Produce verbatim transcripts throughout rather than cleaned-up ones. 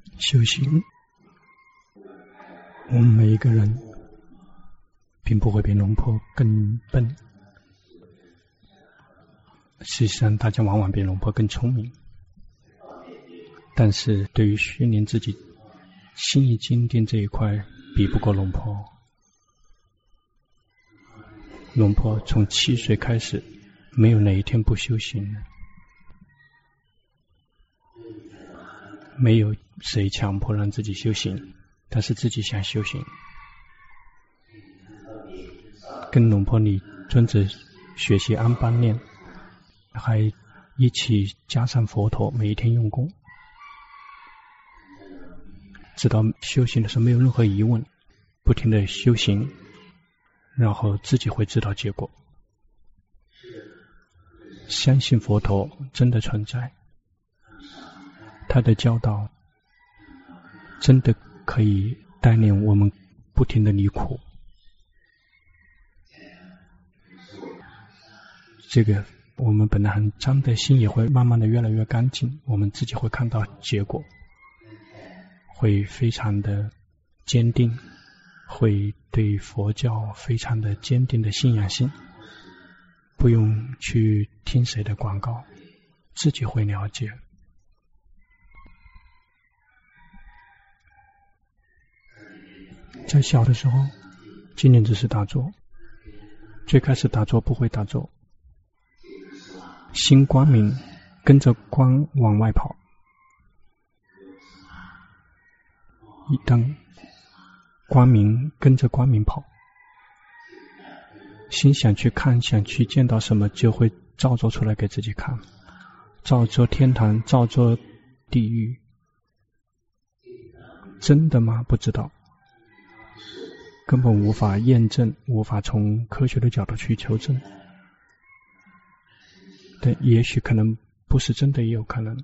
修行，我们每一个人并不会比龙婆更笨，实际上大家往往比龙婆更聪明，但是对于训练自己心意坚定这一块比不过龙婆。龙婆从七岁开始没有哪一天不修行的，没有谁强迫让自己修行，但是自己想修行。跟龙婆你尊者学习安般念，还一起加上佛陀，每一天用功，直到修行的时候没有任何疑问，不停的修行，然后自己会知道结果。相信佛陀真的存在，他的教导真的可以带领我们不停的离苦。这个我们本来很脏的心也会慢慢的越来越干净，我们自己会看到结果，会非常的坚定，会对佛教非常的坚定的信仰性，不用去听谁的广告，自己会了解。在小的时候，今年只是打坐，最开始打坐不会打坐，心光明，跟着光往外跑，一旦光明跟着光明跑，心想去看，想去见到什么，就会造作出来给自己看，造作天堂，造作地狱。真的吗？不知道，根本无法验证，无法从科学的角度去求证。但也许可能不是真的，也有可能。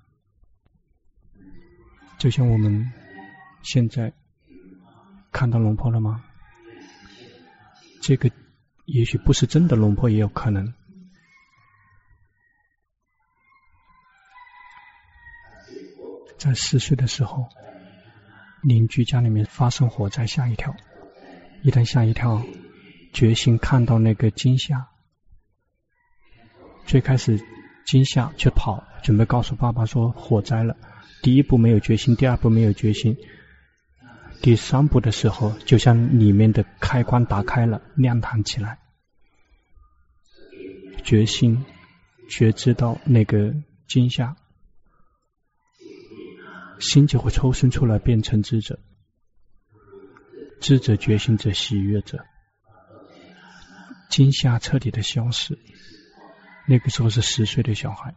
就像我们现在看到龙婆了吗？这个也许不是真的龙婆，也有可能。在四岁的时候，邻居家里面发生火灾，吓一跳，一旦吓一跳，决心看到那个惊吓，最开始惊吓却跑，准备告诉爸爸说火灾了，第一步没有决心，第二步没有决心，第三步的时候，就像里面的开关打开了，亮堂起来，决心觉知到那个惊吓，心就会抽身出来，变成知者，知者觉醒者喜悦者，惊吓彻底的消失。那个时候是十岁的小孩，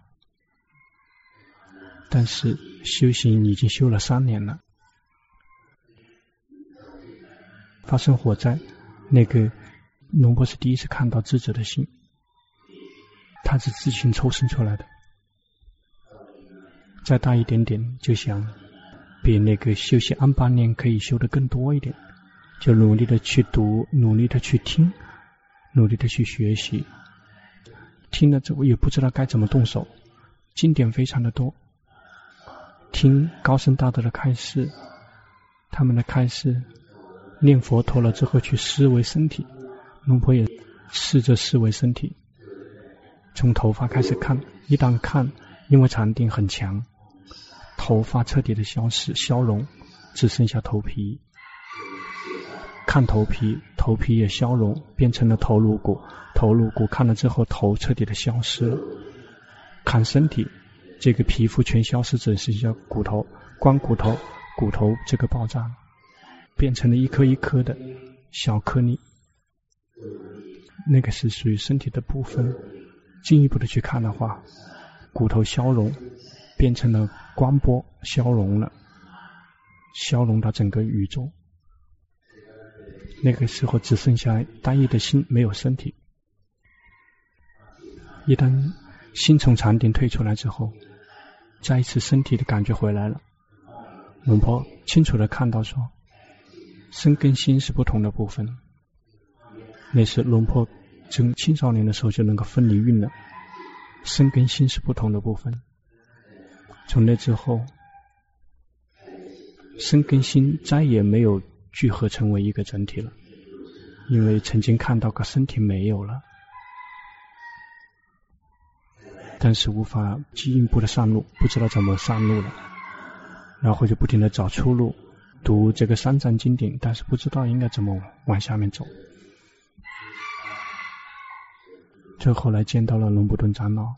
但是修行已经修了三年了。发生火灾，那个龙婆是第一次看到知者的心，他是自行抽身出来的。再大一点点，就想比那个修习安般念可以修得更多一点，就努力的去读，努力的去听，努力的去学习。听了之后也不知道该怎么动手，经典非常的多，听高僧大德的开示，他们的开示，念佛陀了之后去思维身体，龙婆也试着思维身体，从头发开始看，一旦看，因为禅定很强，头发彻底的消失消融，只剩下头皮，看头皮，头皮也消融，变成了头颅骨，头颅骨看了之后，头彻底的消失了。看身体，这个皮肤全消失，只剩下骨头，光骨头，骨头这个爆炸，变成了一颗一颗的小颗粒，那个是属于身体的部分。进一步的去看的话，骨头消融，变成了光波，消融了，消融到整个宇宙。那个时候只剩下单一的心，没有身体。一旦心从禅定退出来之后，再一次身体的感觉回来了。龙婆清楚的看到说，身跟心是不同的部分。那是龙婆从青少年的时候就能够分离运了，身跟心是不同的部分。从那之后， 身跟心再也没有聚合成为一个整体了，因为曾经看到个身体没有了，但是无法进一步的上路，不知道怎么上路了，然后就不停的找出路，读这个三藏经典，但是不知道应该怎么往下面走。这后来见到了龙布顿长老，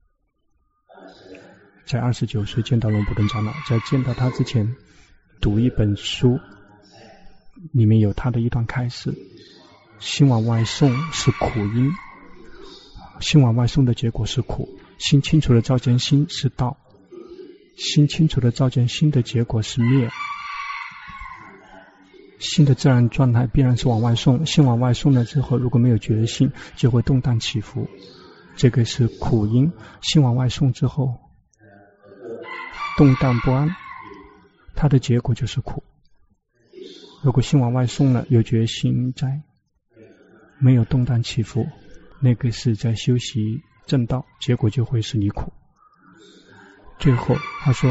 在二十九岁见到龙布顿长老，在见到他之前读一本书，里面有他的一段开示：心往外送是苦因，心往外送的结果是苦，心清楚的照见心是道，心清楚的照见心的结果是灭。心的自然状态必然是往外送，心往外送了之后，如果没有决心，就会动荡起伏，这个是苦因。心往外送之后动荡不安，它的结果就是苦。如果心往外送了，有决心在，没有动荡起伏，那个是在修习正道，结果就会是离苦。最后他说，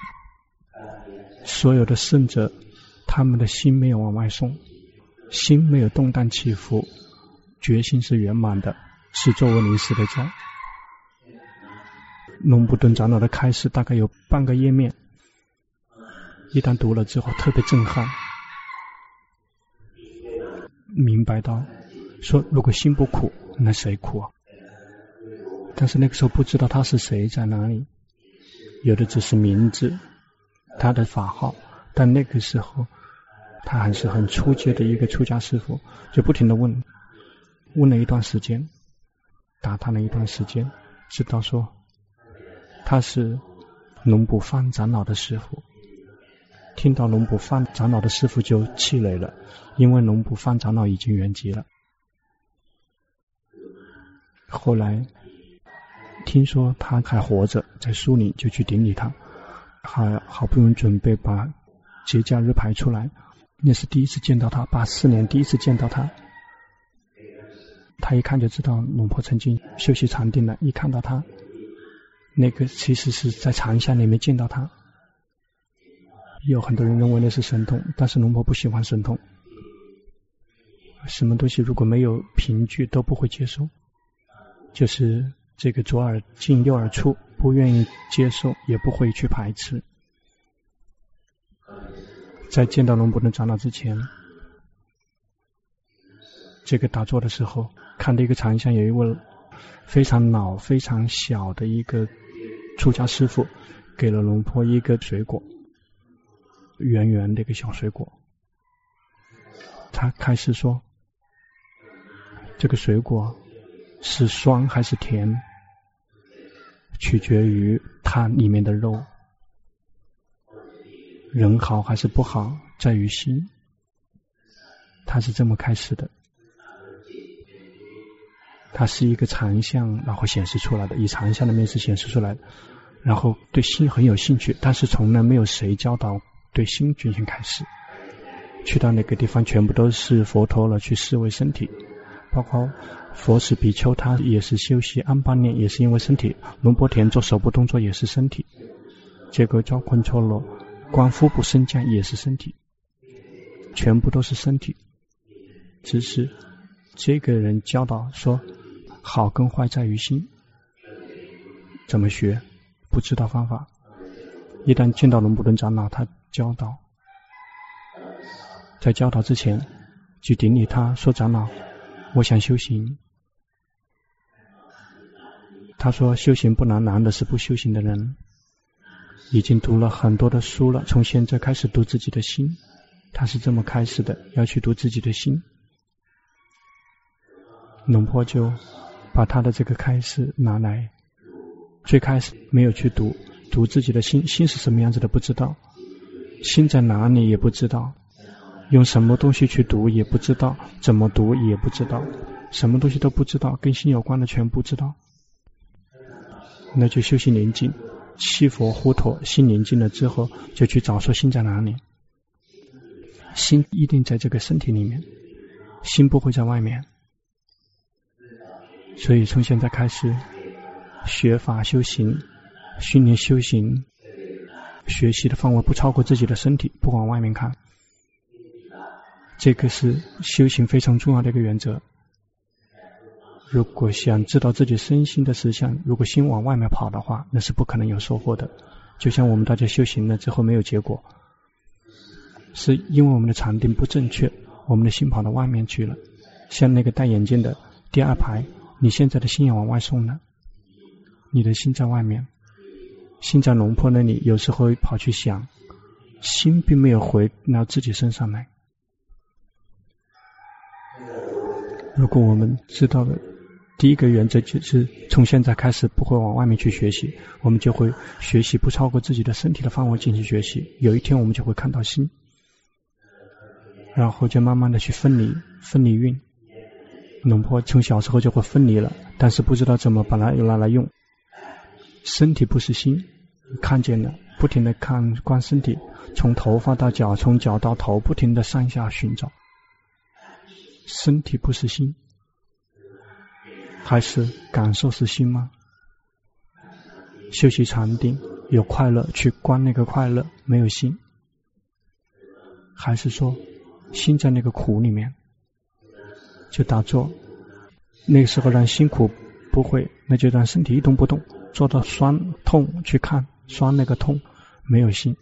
所有的圣者他们的心没有往外送，心没有动荡起伏，决心是圆满的，是作为临时的教。龙布顿长老的开示大概有半个页面，一旦读了之后特别震撼，明白到说如果心不苦，那谁苦啊？但是那个时候不知道他是谁，在哪里，有的只是名字，他的法号，但那个时候他还是很初阶的一个出家师父，就不停地问，问了一段时间，打探了一段时间，知道说他是龙卜范长老的师父。听到龙卜范长老的师父就气馁了，因为龙卜范长老已经圆寂了。后来听说他还活着，在苏林，就去顶礼他，还好不容易准备把节假日排出来，那是第一次见到他，八四年第一次见到他。他一看就知道龙婆曾经修习禅定了，一看到他，那个其实是在禅相里面见到他。有很多人认为那是神通，但是龙婆不喜欢神通，什么东西如果没有凭据都不会接受，就是这个左耳进右耳出，不愿意接受，也不会去排斥。在见到龙布顿长老之前，这个打坐的时候看到一个禅相，有一位非常老非常小的一个出家师父给了龙婆一个水果，圆圆的一个小水果。他开始说这个水果是酸还是甜，取决于它里面的肉，人好还是不好在于心。他是这么开始的，它是一个禅相然后显示出来的，以禅相的面式显示出来的，然后对心很有兴趣，但是从来没有谁教导对心进行开始。去到那个地方全部都是佛陀了，去思维身体，包括佛使比丘他也是修习安般念，也是因为身体，龙波田做手部动作也是身体，结果叫昆错罗观腹部升降也是身体，全部都是身体。只是这个人教导说好跟坏在于心，怎么学不知道方法。一旦见到龙布顿长老，他教导，在教导之前去顶礼他，说长老我想修行。他说修行不难，难的是不修行的人。已经读了很多的书了，从现在开始读自己的心，他是这么开始的，要去读自己的心。龙婆就把他的这个开示拿来，最开始没有去读读自己的心，心是什么样子的不知道，心在哪里也不知道，用什么东西去读也不知道，怎么读也不知道，什么东西都不知道，跟心有关的全不知道。那就修行宁静，七佛护陀，心宁静了之后就去找说心在哪里。心一定在这个身体里面，心不会在外面。所以从现在开始学法修行，训练修行， 学习的范围不超过自己的身体，不往外面看。这个是修行非常重要的一个原则。如果想知道自己身心的实相，如果心往外面跑的话，那是不可能有收获的。就像我们大家修行了之后没有结果，是因为我们的禅定不正确，我们的心跑到外面去了。像那个戴眼镜的第二排，你现在的心也往外送了，你的心在外面，心在龙婆那里，有时候跑去想，心并没有回到自己身上来。如果我们知道了第一个原则，就是从现在开始不会往外面去学习，我们就会学习不超过自己的身体的范围进行学习。有一天我们就会看到心，然后就慢慢的去分离分离运。龙婆从小时候就会分离了，但是不知道怎么把它又拿来用。身体不是心，看见了，不停的看观身体，从头发到脚，从脚到头，不停的上下寻找。身体不是心，还是感受是心吗？修习禅定有快乐，去观那个快乐，没有心，还是说心在那个苦里面就打坐，那个时候让心苦不会，那就让身体一动不动，做到酸痛去看酸那个痛，没有心。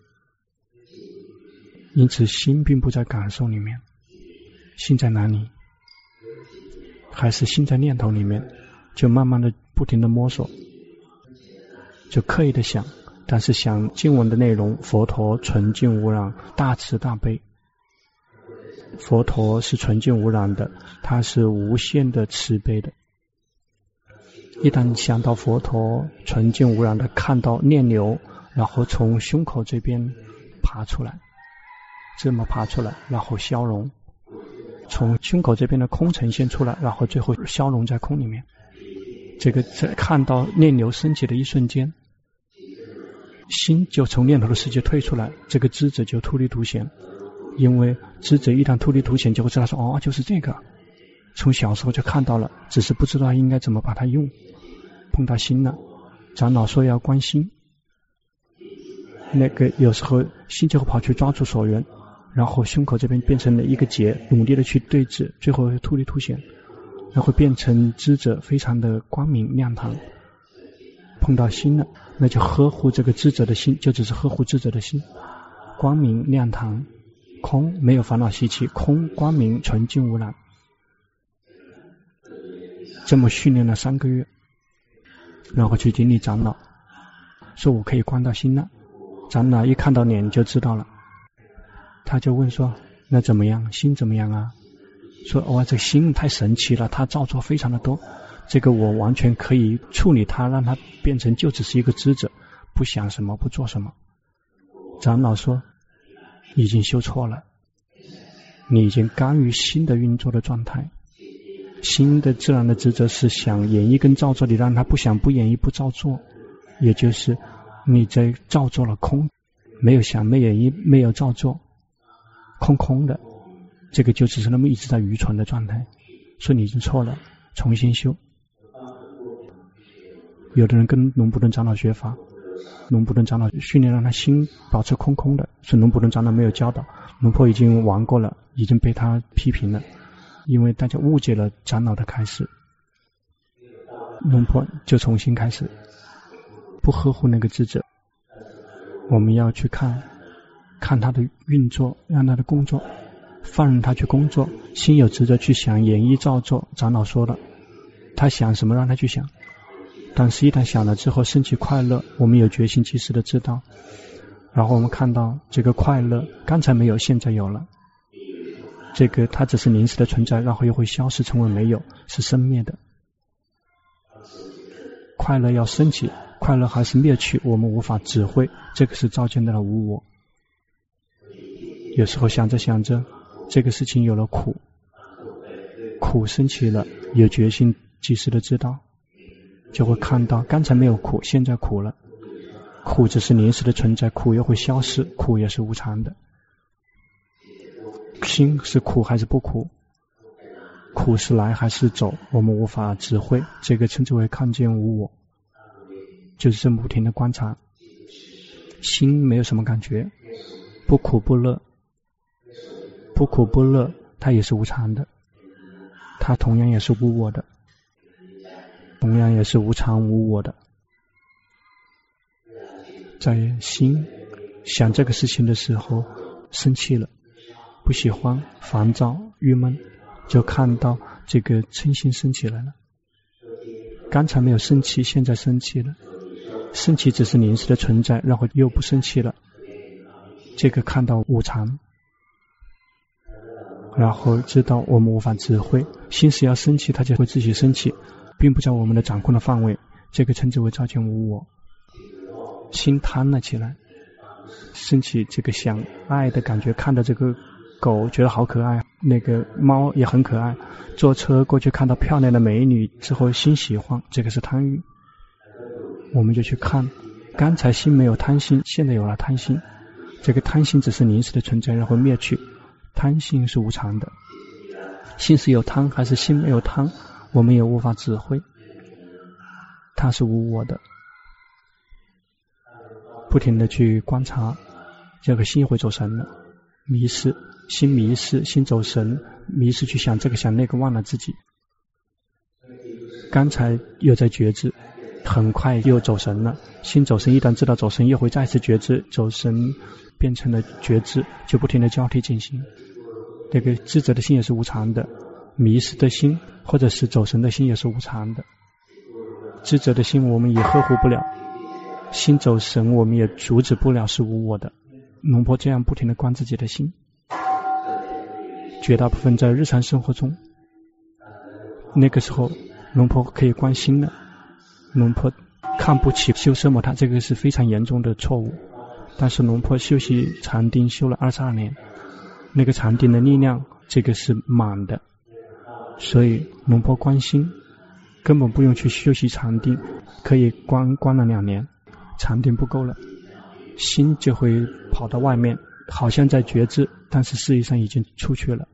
因此心并不在感受里面，心在哪里？还是心在念头里面，就慢慢的不停的摸索，就刻意的想，但是想经文的内容，佛陀纯净无染，大慈大悲。佛陀是纯净无染的，他是无限的慈悲的。一旦想到佛陀纯净无染的，看到念流，然后从胸口这边爬出来，这么爬出来，然后消融，从胸口这边的空呈现出来，然后最后消融在空里面。这个在看到念流升起的一瞬间，心就从念头的世界退出来，这个知者就突离凸显。因为知者一旦突离凸显，就会知道说，哦，就是这个，从小时候就看到了，只是不知道应该怎么把它用。碰到心了，长老说要观心，那个有时候心就会跑去抓住所缘，然后胸口这边变成了一个结，努力的去对峙，最后突离凸显，然后变成知者非常的光明亮堂。碰到心了，那就呵护这个知者的心，就只是呵护知者的心，光明亮堂，空，没有烦恼习气，空光明纯净无染。这么训练了三个月，然后去经历长老，说我可以观到心了。长老一看到脸就知道了，他就问说，那怎么样？心怎么样啊？说哇，这个心太神奇了，它造作非常的多，这个我完全可以处理它，让它变成就只是一个知者，不想什么，不做什么。长老说，已经修错了，你已经干预心的运作的状态。心的自然的职责是想演绎跟造作，你让它不想不演绎不造作，也就是你在造作了空，没有想没演绎没有造作，空空的，这个就只是那么一直在愚蠢的状态。说你已经错了，重新修。有的人跟龙普顿长老学法，龙普顿长老训练让他心保持空空的，是龙普顿长老没有教导，龙婆已经玩过了，已经被他批评了，因为大家误解了长老的开始。龙婆就重新开始，不呵护那个智者，我们要去看看他的运作，让他的工作，放任他去工作，心有职责去想演绎造作。长老说了，他想什么让他去想，但是一旦想了之后升起快乐，我们有决心及时的知道，然后我们看到这个快乐刚才没有，现在有了，这个它只是临时的存在，然后又会消失成为没有，是生灭的。快乐要升起，快乐还是灭去，我们无法指挥，这个是照见到了无我。有时候想着想着，这个事情有了苦，苦升起了，有决心及时的知道，就会看到刚才没有苦，现在苦了，苦只是临时的存在，苦又会消失，苦也是无常的。心是苦还是不苦，苦是来还是走，我们无法指挥，这个称之为看见无我，就是这么不停的观察。 心没有什么感觉，不苦不乐，不苦不乐，它也是无常的，它同样也是无我的，同样也是无常无我的。在心想这个事情的时候生气了，不喜欢，烦躁，郁闷，就看到这个嗔心升起来了。刚才没有生气，现在生气了，生气只是临时的存在，然后又不生气了，这个看到无常，然后知道我们无法指挥，心是要生气，它就会自己生气，并不在我们的掌控的范围，这个称之为照见无我。心贪了起来，升起这个想爱的感觉，看到这个狗觉得好可爱，那个猫也很可爱，坐车过去看到漂亮的美女之后心喜欢，这个是贪欲，我们就去看，刚才心没有贪心，现在有了贪心，这个贪心只是临时的存在，然后灭去，贪心是无常的，心是有贪还是心没有贪，我们也无法指挥，它是无我的，不停的去观察，这个心会走神了，迷失，心迷失，心走神，迷失去想这个想那个，忘了自己。刚才又在觉知，很快又走神了，心走神，一旦知道走神，又会再次觉知，走神变成了觉知，就不停的交替进行。这个智者的心也是无常的，迷失的心或者是走神的心也是无常的。智者的心我们也呵护不了，心走神我们也阻止不了，是无我的。龙婆这样不停的观自己的心，绝大部分在日常生活中，那个时候龙婆可以观心了，龙婆看不起修奢摩他，这个是非常严重的错误。但是龙婆修习禅定修了二十二年，那个禅定的力量这个是满的，所以龙婆观心根本不用去修习禅定，可以观观了两年，禅定不够了，心就会跑到外面，好像在觉知，但是实际上已经出去了。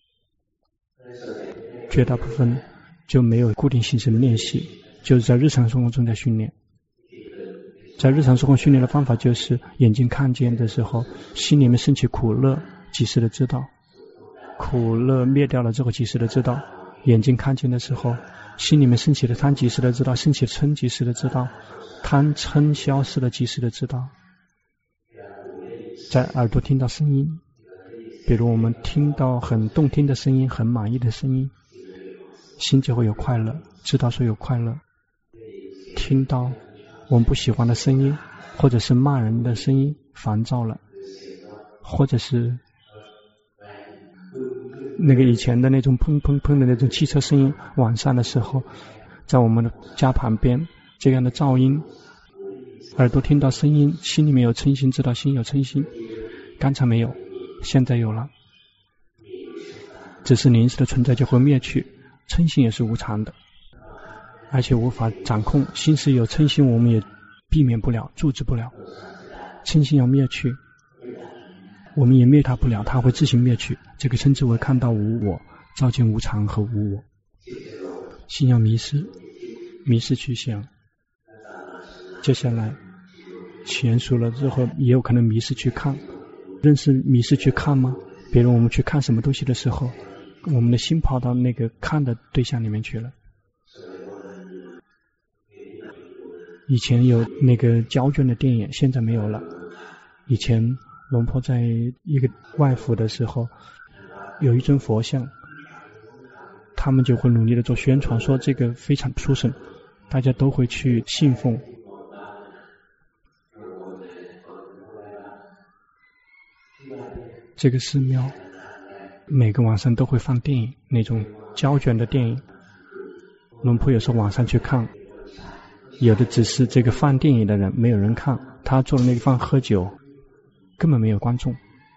绝大部分就没有固定形式的练习，就是在日常生活中在训练。在日常生活训练的方法就是眼睛看见的时候，心里面升起苦乐，及时的知道，苦乐灭掉了之后及时的知道，眼睛看见的时候，心里面升起的贪及时的知道，升起的嗔及时的知道，贪嗔消失的及时的知道。在耳朵听到声音，比如我们听到很动听的声音，很满意的声音，心就会有快乐，知道说有快乐。听到我们不喜欢的声音，或者是骂人的声音，烦躁了，或者是那个以前的那种砰砰砰的那种汽车声音，晚上的时候在我们的家旁边这样的噪音，耳朵听到声音，心里面有嗔心，知道心有嗔心，刚才没有，现在有了，只是临时的存在就会灭去，嗔心也是无常的，而且无法掌控，心是有嗔心我们也避免不了，阻止不了，嗔心要灭去，我们也灭它不了，它会自行灭去，这个称之为看到无我，照见无常和无我。心要迷失，迷失去想，接下来娴熟了之后也有可能迷失去看，认识迷失去看吗？比如我们去看什么东西的时候，我们的心跑到那个看的对象里面去了。以前有那个胶卷的电影，现在没有了。以前龙婆在一个外府的时候，有一尊佛像，他们就会努力的做宣传，说这个非常殊胜，大家都会去信奉。这个寺庙每个晚上都会放电影，那种胶卷的电影，龙婆有时候晚上去看，有的只是这个放电影的人，没有人看，他坐的那个地方喝酒，根本没有观众，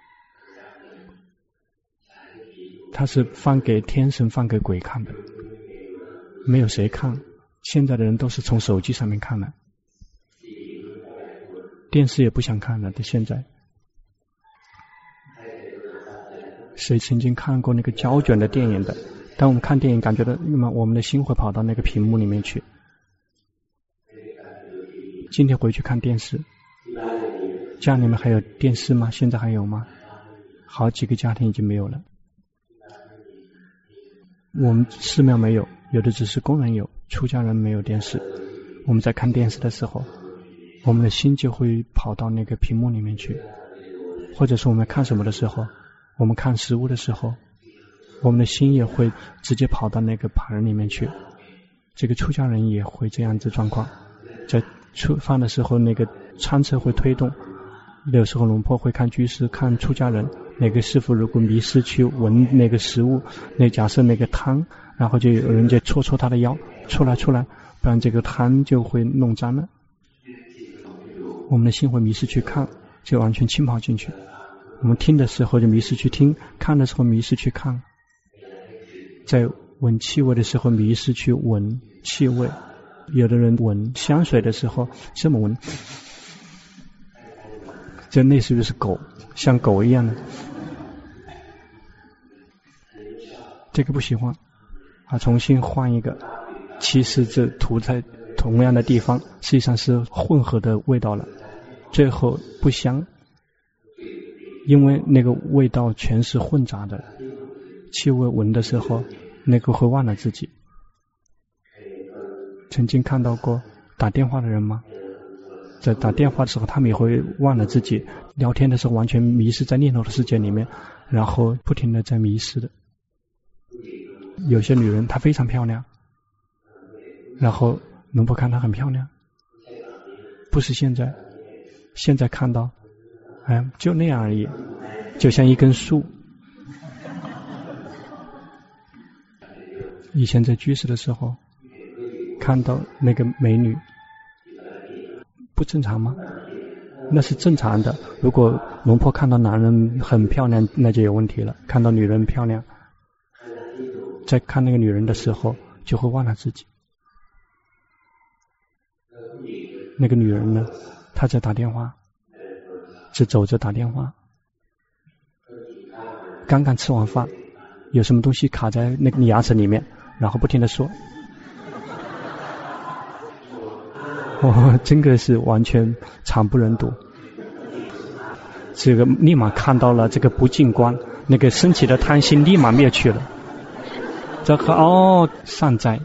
他是放给天神放给鬼看的，没有谁看，现在的人都是从手机上面看的，电视也不想看了的。现在谁曾经看过那个胶卷的电影的？当我们看电影感觉到那么我们的心会跑到那个屏幕里面去。今天回去看电视， 家里面还有电视吗？现在还有吗？好几个家庭已经没有了。我们寺庙没有，有的只是工人有，出家人没有电视。我们在看电视的时候，我们的心就会跑到那个屏幕里面去，或者是我们看什么的时候，我们看食物的时候，我们的心也会直接跑到那个盘里面去。这个出家人也会这样子状况，在吃饭的时候，那个餐车会推动。有时候龙婆会看居士，看出家人，那个师傅如果迷失去闻那个食物，那假设那个汤，然后就有人就戳戳他的腰，出来出来，不然这个汤就会弄脏了。我们的心会迷失去看，就完全浸泡进去。我们听的时候就迷失去听，看的时候迷失去看，在闻气味的时候迷失去闻气味。有的人闻香水的时候这么闻，这类似于是狗，像狗一样的，这个不喜欢啊，重新换一个。其实这涂在同样的地方，实际上是混合的味道了，最后不香，因为那个味道全是混杂的。气味闻的时候，那个会忘了自己。曾经看到过打电话的人吗？在打电话的时候，他们也会忘了自己，聊天的时候完全迷失在念头的世界里面，然后不停的在迷失的。有些女人她非常漂亮，然后龙婆看她很漂亮，不是现在，现在看到哎，就那样而已，就像一根树。以前在居士的时候看到那个美女，不正常吗？那是正常的。如果龙婆看到男人很漂亮，那就有问题了。看到女人漂亮，在看那个女人的时候就会忘了自己。那个女人呢，她在打电话，只走着打电话，刚刚吃完饭，有什么东西卡在那个牙齿里面，然后不停的说，哦，这个是完全惨不忍睹。这个立马看到了这个不净观，那个升起的贪心立马灭去了。这个哦，善哉，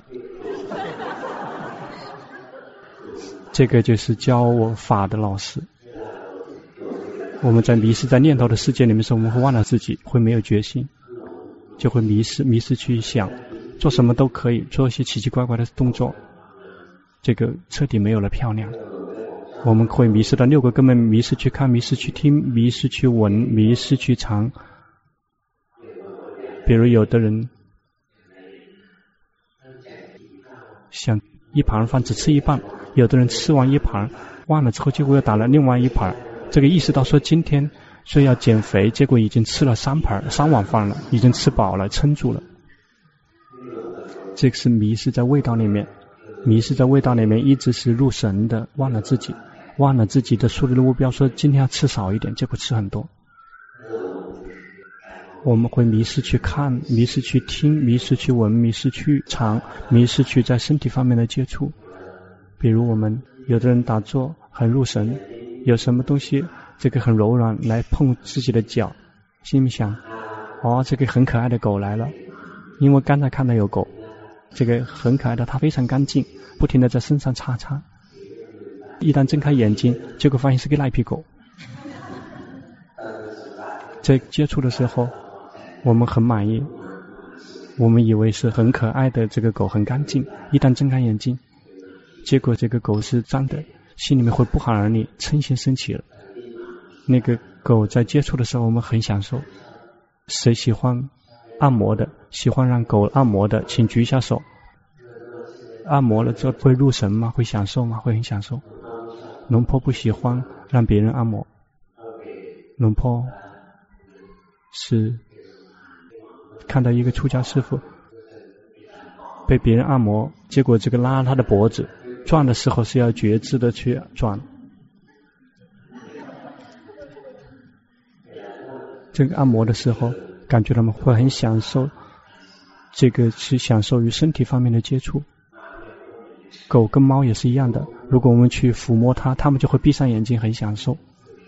这个就是教我法的老师。我们在迷失在念头的世界里面的时候，我们会忘了自己，会没有决心，就会迷失迷失去想，做什么都可以，做一些奇奇怪怪的动作，这个彻底没有了漂亮。我们会迷失到六个根本，迷失去看，迷失去听，迷失去闻，迷失去尝。比如有的人想一盘饭只吃一半，有的人吃完一盘忘了之后，结果又打了另外一盘，这个意识到说今天说要减肥，结果已经吃了三盘三碗饭了，已经吃饱了，撑住了。这个是迷失在味道里面，迷失在味道里面，一直是入神的，忘了自己，忘了自己的树立的目标，说今天要吃少一点，结果吃很多。我们会迷失去看，迷失去听，迷失去闻，迷失去尝，迷失去在身体方面的接触。比如我们有的人打坐很入神，有什么东西这个很柔软来碰自己的脚，心里想哦，这个很可爱的狗来了，因为刚才看到有狗，这个很可爱的，它非常干净，不停的在身上擦擦。一旦睁开眼睛，结果发现是个赖皮狗。在接触的时候我们很满意，我们以为是很可爱的这个狗很干净，一旦睁开眼睛，结果这个狗是脏的，心里面会不寒而栗，嗔心升起了。那个狗在接触的时候我们很享受，谁喜欢按摩的，喜欢让狗按摩的请举一下手。按摩了之后会入神吗？会享受吗？会很享受。龙婆不喜欢让别人按摩，龙婆是看到一个出家师父被别人按摩，结果这个拉他的脖子，转的时候是要觉知的去转，这个按摩的时候感觉他们会很享受，这个是享受于身体方面的接触。狗跟猫也是一样的，如果我们去抚摸它，它们就会闭上眼睛很享受。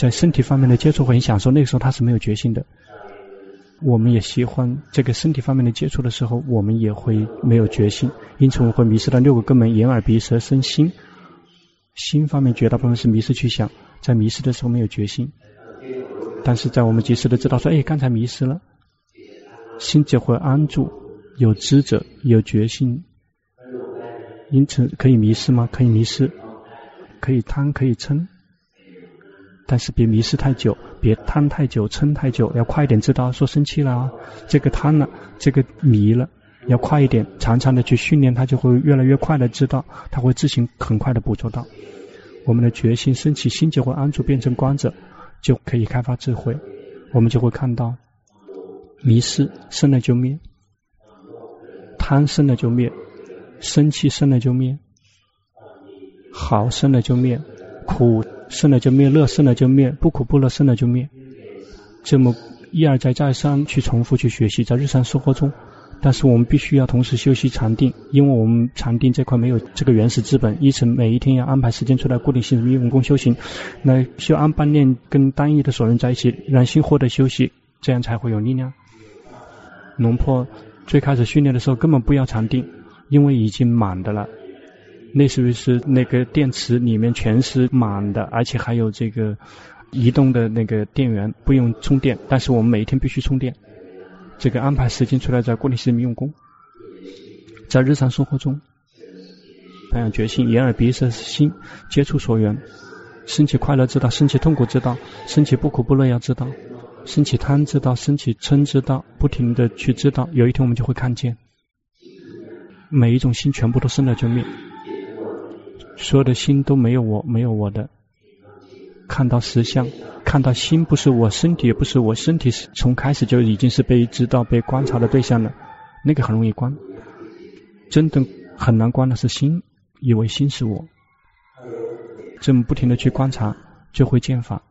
在身体方面的接触会很享受，那个时候他是没有决心的。我们也喜欢这个身体方面的接触的时候，我们也会没有决心，因此我们会迷失到六个根本：眼耳鼻舌身心。心方面绝大部分是迷失去想，在迷失的时候没有决心，但是在我们及时的知道说，哎，刚才迷失了，心就会安住，有知者，有决心。因此可以迷失吗？可以迷失，可以贪，可以嗔，但是别迷失太久，别贪太久，嗔太久，要快一点知道，说生气了啊，这个贪了，这个迷了，要快一点，常常的去训练，他就会越来越快的知道，他会自行很快的捕捉到。我们的决心升起，心就会安住，变成观者，就可以开发智慧。我们就会看到迷失生了就灭，贪生了就灭，生气生了就灭，好生了就灭，苦生了就灭，乐生了就灭，不苦不乐生了就灭。这么一而再再三去重复去学习，在日常生活中。但是我们必须要同时修习禅定，因为我们禅定这块没有这个原始资本，因此每一天要安排时间出来固定性用功修行，那修安般念跟单一的所缘在一起，让心获得休息，这样才会有力量。龙坡最开始训练的时候根本不要禅定，因为已经满的了，类似于是那个电池里面全是满的，而且还有这个移动的那个电源，不用充电，但是我们每一天必须充电。这个安排时间出来，在固定时用功，在日常生活中培养决心，眼耳鼻舌心接触所缘，升起快乐知道，升起痛苦知道，升起不苦不乐要知道，升起贪知道，升起嗔知道，不停的去知道，有一天我们就会看见每一种心全部都生了就灭，所有的心都没有我，没有我的，看到实相，看到心不是我，身体也不是我，身体从开始就已经是被知道被观察的对象了，那个很容易观，真的很难观的是心，以为心是我，这么不停的去观察就会见法。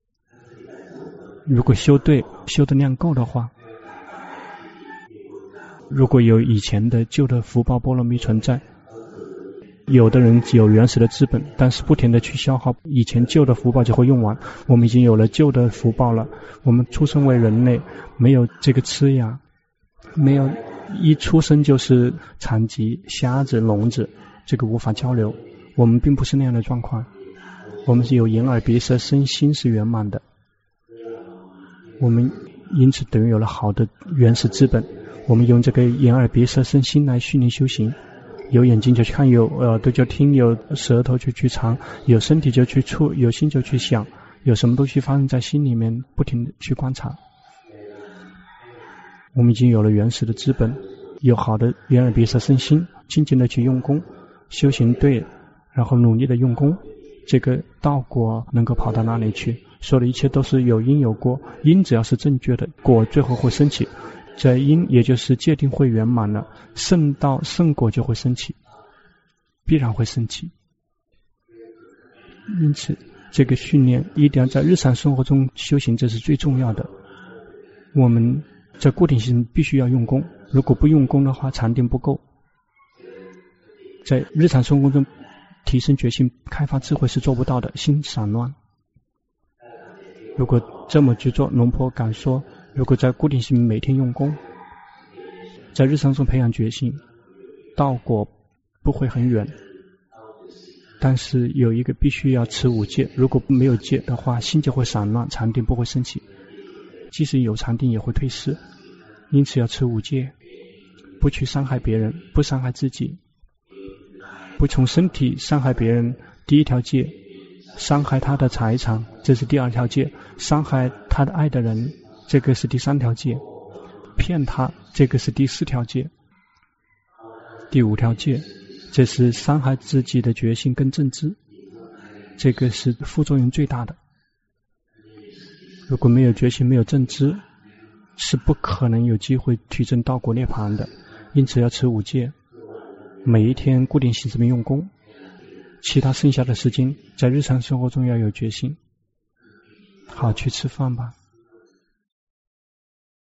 如果修对，修的量够的话，如果有以前的旧的福报波罗蜜存在，有的人有原始的资本，但是不停的去消耗以前旧的福报就会用完，我们已经有了旧的福报了，我们出生为人类，没有这个吃呀，没有一出生就是残疾瞎子聋子，这个无法交流，我们并不是那样的状况，我们是有眼耳鼻舌身心是圆满的，我们因此等于有了好的原始资本，我们用这个眼耳鼻舌身心来训练修行，有眼睛就去看，有耳朵就听，有舌头就去尝，有身体就去触，有心就去想，有什么东西发生在心里面，不停地去观察。我们已经有了原始的资本，有好的眼耳鼻舌身心，静静的去用功，修行对，然后努力的用功，这个道果能够跑到哪里去？说的一切都是有因有果，因只要是正确的，果最后会升起。在因也就是界定会圆满了，圣道圣果就会升起，必然会升起。因此这个训练一定要在日常生活中修行，这是最重要的。我们在固定性必须要用功，如果不用功的话，禅定不够。在日常生活中提升决心开发智慧是做不到的，心散乱。如果这么去做，龙婆敢说，如果在固定性每天用功，在日常中培养决心，道果不会很远，但是有一个必须要持五戒，如果没有戒的话，心就会散乱，禅定不会升起，即使有禅定也会退失，因此要持五戒，不去伤害别人，不伤害自己，不从身体伤害别人，第一条戒，伤害他的财产，这是第二条戒，伤害他的爱的人，这个是第三条戒，骗他，这个是第四条戒，第五条戒，这是伤害自己的决心跟正知，这个是副作用最大的。如果没有决心，没有正知，是不可能有机会提证道果涅槃的。因此要持五戒，每一天固定性这么用功，其他剩下的时间在日常生活中要有决心。好，去吃饭吧。